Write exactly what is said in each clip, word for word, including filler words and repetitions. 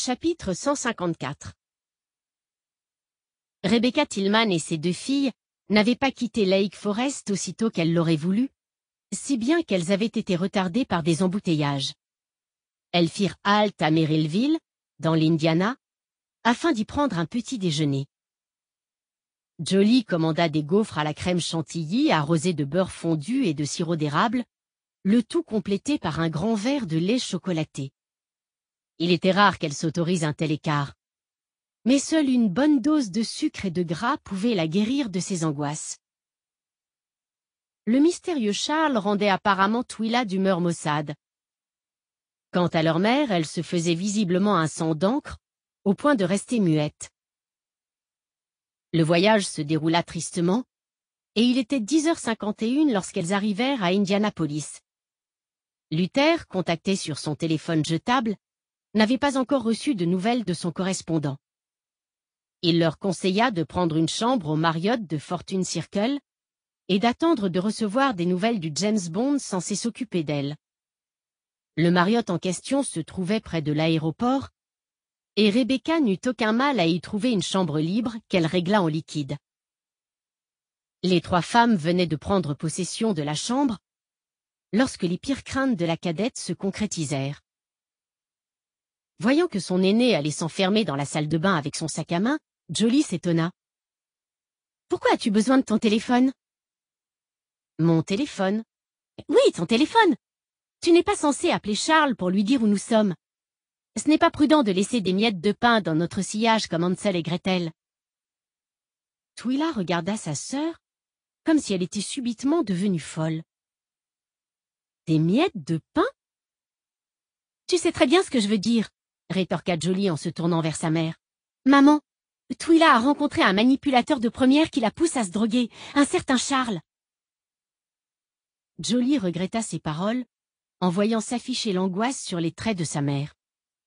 Chapitre cent cinquante-quatre. Rebecca Tillman et ses deux filles n'avaient pas quitté Lake Forest aussitôt qu'elles l'auraient voulu, si bien qu'elles avaient été retardées par des embouteillages. Elles firent halte à Merrillville, dans l'Indiana, afin d'y prendre un petit déjeuner. Jolie commanda des gaufres à la crème chantilly arrosées de beurre fondu et de sirop d'érable, le tout complété par un grand verre de lait chocolaté. Il était rare qu'elle s'autorise un tel écart. Mais seule une bonne dose de sucre et de gras pouvait la guérir de ses angoisses. Le mystérieux Charles rendait apparemment Twila d'humeur maussade. Quant à leur mère, elle se faisait visiblement un sang d'encre, au point de rester muette. Le voyage se déroula tristement, et il était dix heures cinquante et une lorsqu'elles arrivèrent à Indianapolis. Luther, contacté sur son téléphone jetable, n'avait pas encore reçu de nouvelles de son correspondant. Il leur conseilla de prendre une chambre au Marriott de Fortune Circle et d'attendre de recevoir des nouvelles du James Bond censé s'occuper d'elle. Le Marriott en question se trouvait près de l'aéroport, et Rebecca n'eut aucun mal à y trouver une chambre libre qu'elle régla en liquide. Les trois femmes venaient de prendre possession de la chambre lorsque les pires craintes de la cadette se concrétisèrent. Voyant que son aînée allait s'enfermer dans la salle de bain avec son sac à main, Jolie s'étonna. « Pourquoi as-tu besoin de ton téléphone ?»« Mon téléphone ?»« Oui, ton téléphone. Tu n'es pas censé appeler Charles pour lui dire où nous sommes. Ce n'est pas prudent de laisser des miettes de pain dans notre sillage comme Hansel et Gretel. » Twila regarda sa sœur comme si elle était subitement devenue folle. « Des miettes de pain ?»« Tu sais très bien ce que je veux dire, » rétorqua Jolie en se tournant vers sa mère. « Maman, Twila a rencontré un manipulateur de première qui la pousse à se droguer, un certain Charles. » Jolie regretta ces paroles en voyant s'afficher l'angoisse sur les traits de sa mère.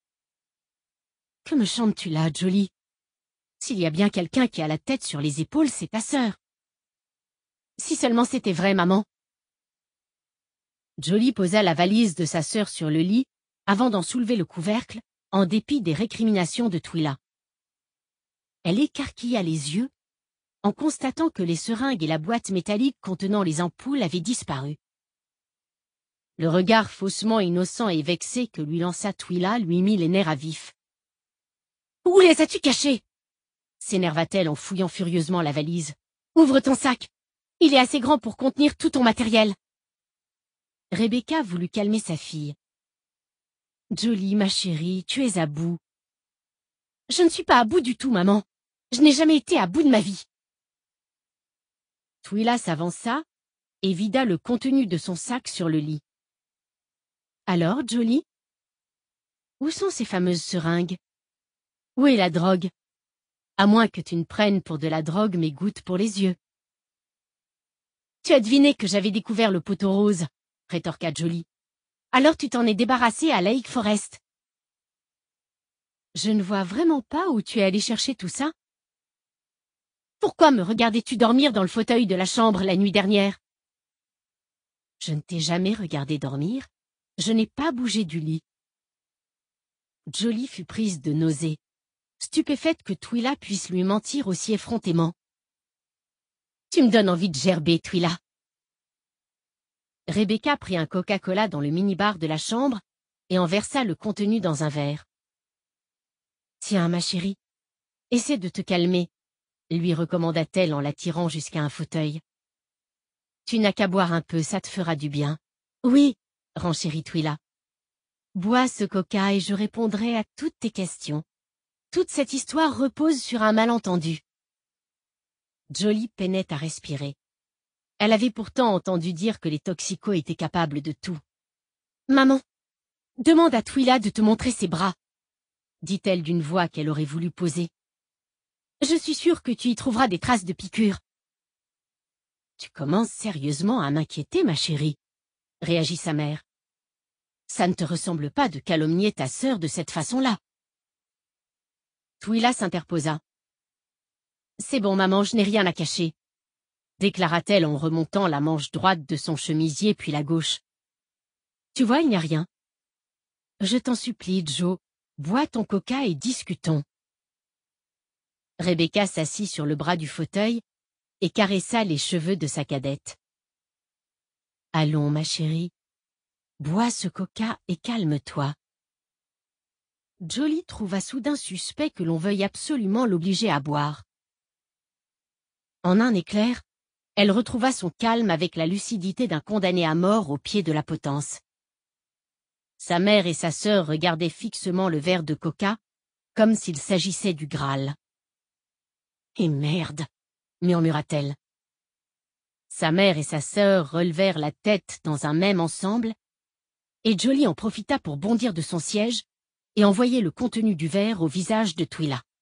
« Que me chantes-tu là, Jolie? S'il y a bien quelqu'un qui a la tête sur les épaules, c'est ta sœur. »« Si seulement c'était vrai, maman. » Jolie posa la valise de sa sœur sur le lit avant d'en soulever le couvercle, en dépit des récriminations de Twila. Elle écarquilla les yeux en constatant que les seringues et la boîte métallique contenant les ampoules avaient disparu. Le regard faussement innocent et vexé que lui lança Twila lui mit les nerfs à vif. « Où les as-tu cachés ?» s'énerva-t-elle en fouillant furieusement la valise. « Ouvre ton sac. Il est assez grand pour contenir tout ton matériel. » Rebecca voulut calmer sa fille. « Jolie, ma chérie, tu es à bout. »« Je ne suis pas à bout du tout, maman. Je n'ai jamais été à bout de ma vie. » Twila s'avança et vida le contenu de son sac sur le lit. « Alors, Jolie? Où sont ces fameuses seringues? Où est la drogue? À moins que tu ne prennes pour de la drogue mes gouttes pour les yeux. »« Tu as deviné que j'avais découvert le poteau rose, » rétorqua Jolie. « Alors tu t'en es débarrassé à Lake Forest. »« Je ne vois vraiment pas où tu es allé chercher tout ça. Pourquoi me regardais-tu dormir dans le fauteuil de la chambre la nuit dernière? »« Je ne t'ai jamais regardé dormir. Je n'ai pas bougé du lit. » Jolie fut prise de nausée, stupéfaite que Twila puisse lui mentir aussi effrontément. « Tu me donnes envie de gerber, Twila. » Rebecca prit un Coca-Cola dans le minibar de la chambre et en versa le contenu dans un verre. « Tiens, ma chérie, essaie de te calmer, » lui recommanda-t-elle en l'attirant jusqu'à un fauteuil. « Tu n'as qu'à boire un peu, ça te fera du bien. »« Oui, » renchérit Twila. « Bois ce coca et je répondrai à toutes tes questions. Toute cette histoire repose sur un malentendu. » Jolie peinait à respirer. Elle avait pourtant entendu dire que les toxicos étaient capables de tout. « Maman, demande à Twila de te montrer ses bras, » dit-elle d'une voix qu'elle aurait voulu poser. « Je suis sûre que tu y trouveras des traces de piqûres. »« Tu commences sérieusement à m'inquiéter, ma chérie, » réagit sa mère. « Ça ne te ressemble pas de calomnier ta sœur de cette façon-là. » Twila s'interposa. « C'est bon, maman, je n'ai rien à cacher, » déclara-t-elle en remontant la manche droite de son chemisier puis la gauche. « Tu vois, il n'y a rien. »« Je t'en supplie, Joe, Bois ton coca et discutons. Rebecca s'assit sur le bras du fauteuil et caressa les cheveux de sa cadette. Allons, ma chérie. Bois ce coca et calme-toi. Jolie trouva soudain suspect que l'on veuille absolument l'obliger à boire. En un éclair, elle retrouva son calme avec la lucidité d'un condamné à mort au pied de la potence. Sa mère et sa sœur regardaient fixement le verre de coca, comme s'il s'agissait du Graal. « Et merde !» murmura-t-elle. Sa mère et sa sœur relevèrent la tête dans un même ensemble, et Jolie en profita pour bondir de son siège et envoyer le contenu du verre au visage de Twila.